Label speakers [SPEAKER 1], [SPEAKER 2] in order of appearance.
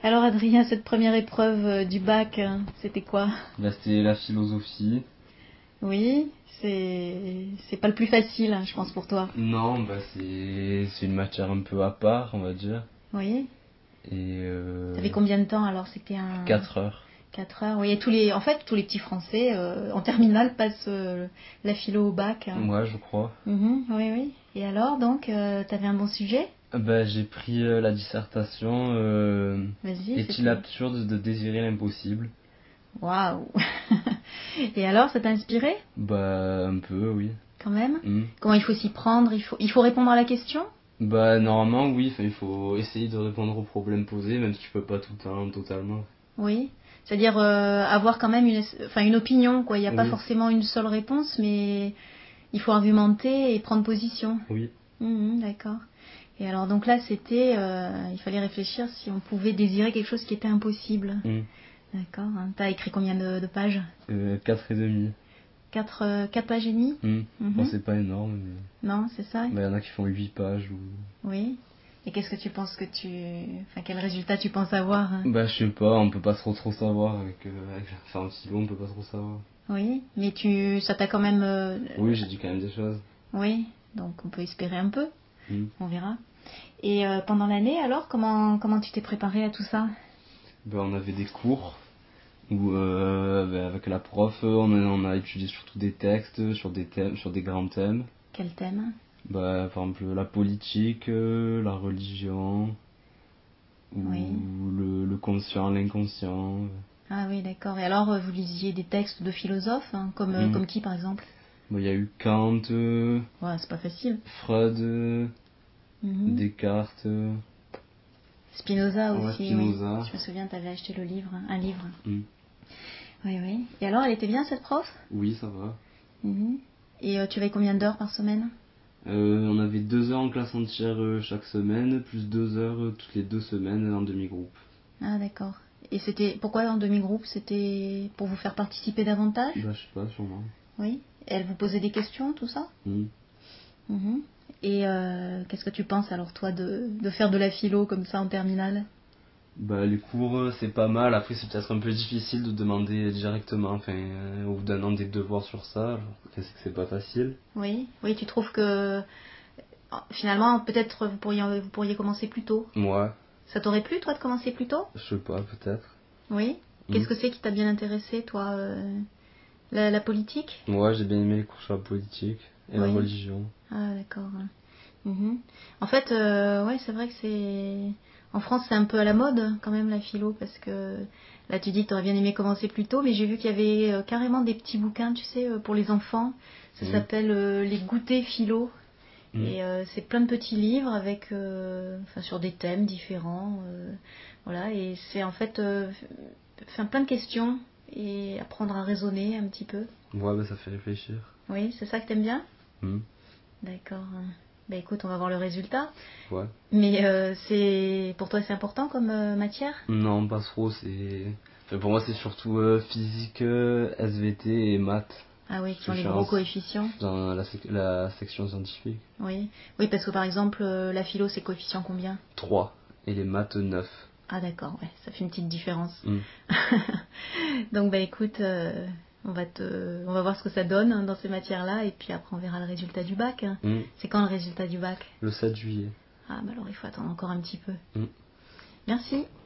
[SPEAKER 1] Alors Adrien, cette première épreuve du bac, c'était quoi?
[SPEAKER 2] Bah, c'était la philosophie.
[SPEAKER 1] Oui, c'est pas le plus facile, je pense, pour toi.
[SPEAKER 2] Non, bah c'est une matière un peu à part, on va dire.
[SPEAKER 1] Oui.
[SPEAKER 2] Et
[SPEAKER 1] T'avais combien de temps alors? C'était
[SPEAKER 2] 4 heures.
[SPEAKER 1] 4 heures. Oui, et en fait, tous les petits Français en terminale passent la philo au bac.
[SPEAKER 2] Ouais, je crois.
[SPEAKER 1] Oui, oui. Et alors, donc, t'avais un bon sujet?
[SPEAKER 2] Bah, j'ai pris la dissertation
[SPEAKER 1] Vas-y,
[SPEAKER 2] Est-il
[SPEAKER 1] c'était...
[SPEAKER 2] absurde de désirer l'impossible?
[SPEAKER 1] Waouh. Et alors, ça t'a inspiré?
[SPEAKER 2] Bah, un peu, oui.
[SPEAKER 1] Quand même?
[SPEAKER 2] Hmm.
[SPEAKER 1] Comment il faut s'y prendre? Il faut répondre à la question?
[SPEAKER 2] Bah, normalement, oui, il faut essayer de répondre aux problèmes posés, même si tu peux pas tout le temps, totalement.
[SPEAKER 1] Oui. C'est-à-dire avoir quand même une opinion, quoi. Il n'y a pas
[SPEAKER 2] Oui.
[SPEAKER 1] forcément une seule réponse, mais il faut argumenter et prendre position.
[SPEAKER 2] Oui.
[SPEAKER 1] D'accord. Et alors, donc là, c'était... il fallait réfléchir si on pouvait désirer quelque chose qui était impossible. D'accord. T'as écrit combien de pages?
[SPEAKER 2] 4 et demi.
[SPEAKER 1] 4 pages et demie?
[SPEAKER 2] Bon, c'est pas énorme, mais...
[SPEAKER 1] Non, c'est ça?
[SPEAKER 2] Bah, y en a qui font 8 pages ou...
[SPEAKER 1] Oui. Et qu'est-ce que tu penses quel résultat tu penses avoir?
[SPEAKER 2] Bah, je sais pas, on peut pas trop savoir avec un stylo, on peut pas trop savoir.
[SPEAKER 1] Oui, mais ça t'a quand même...
[SPEAKER 2] Oui, j'ai dit quand même des choses.
[SPEAKER 1] Oui, donc on peut espérer un peu. On verra. Et pendant l'année, alors, comment tu t'es préparé à tout ça?
[SPEAKER 2] Bah, on avait des cours où, bah, avec la prof, on a étudié surtout des textes sur des thèmes, sur des grands thèmes.
[SPEAKER 1] Quel thème?
[SPEAKER 2] Bah, par exemple, la politique, la religion, ou
[SPEAKER 1] Oui.
[SPEAKER 2] le conscient, l'inconscient.
[SPEAKER 1] Ah oui, d'accord. Et alors, vous lisiez des textes de philosophes, comme qui, par exemple?
[SPEAKER 2] Bah, il y a eu Kant,
[SPEAKER 1] Ouais, c'est pas facile.
[SPEAKER 2] Freud, Descartes.
[SPEAKER 1] Spinoza
[SPEAKER 2] Ouais,
[SPEAKER 1] aussi,
[SPEAKER 2] Spinoza.
[SPEAKER 1] oui. Je me souviens, t'avais acheté un livre.
[SPEAKER 2] Mm.
[SPEAKER 1] Oui, oui. Et alors, elle était bien, cette prof?
[SPEAKER 2] Oui, ça va.
[SPEAKER 1] Et tu avais combien d'heures par semaine?
[SPEAKER 2] On avait 2 heures en classe entière chaque semaine, plus 2 heures toutes les 2 semaines en demi-groupe.
[SPEAKER 1] Ah, d'accord. Et c'était pourquoi en demi-groupe? C'était pour vous faire participer davantage?
[SPEAKER 2] Bah, je sais pas, sûrement.
[SPEAKER 1] Oui. Et elle vous posait des questions, tout ça? Et qu'est-ce que tu penses alors, toi, de faire de la philo comme ça en terminale?
[SPEAKER 2] Bah, les cours, c'est pas mal. Après, c'est peut-être un peu difficile de demander directement, enfin, ou donnant des devoirs sur ça. Alors, c'est que c'est pas facile.
[SPEAKER 1] Oui, oui, tu trouves que finalement, peut-être vous pourriez commencer plus tôt.
[SPEAKER 2] Ouais.
[SPEAKER 1] Ça t'aurait plu, toi, de commencer plus tôt?
[SPEAKER 2] Je sais pas, peut-être.
[SPEAKER 1] Oui. Qu'est-ce que c'est qui t'a bien intéressé, toi? La politique?
[SPEAKER 2] Ouais, j'ai bien aimé les cours sur la politique et la religion.
[SPEAKER 1] Ah, d'accord. En fait, ouais, c'est vrai que en France, c'est un peu à la mode, quand même, la philo, parce que là, tu dis que t'aurais bien aimé commencer plus tôt, mais j'ai vu qu'il y avait carrément des petits bouquins, tu sais, pour les enfants. Ça s'appelle les goûters philo. Et c'est plein de petits livres avec, sur des thèmes différents. Voilà, et c'est en fait plein de questions et apprendre à raisonner un petit peu.
[SPEAKER 2] Ouais, bah, ça fait réfléchir.
[SPEAKER 1] Oui, c'est ça que t'aimes bien? D'accord. Bah écoute, on va voir le résultat.
[SPEAKER 2] Ouais.
[SPEAKER 1] Mais pour toi, c'est important comme matière?
[SPEAKER 2] Non, pas trop. Enfin, pour moi, c'est surtout physique, SVT et maths.
[SPEAKER 1] Ah oui, qui ont les gros coefficients.
[SPEAKER 2] Dans la section scientifique.
[SPEAKER 1] Oui. Oui, parce que par exemple, la philo, c'est coefficient combien?
[SPEAKER 2] 3. Et les maths, 9.
[SPEAKER 1] Ah d'accord, ouais, ça fait une petite différence. Donc bah écoute, on va voir ce que ça donne dans ces matières-là, et puis après on verra le résultat du bac. C'est quand le résultat du bac?
[SPEAKER 2] Le 7 juillet.
[SPEAKER 1] Ah bah alors il faut attendre encore un petit peu. Merci.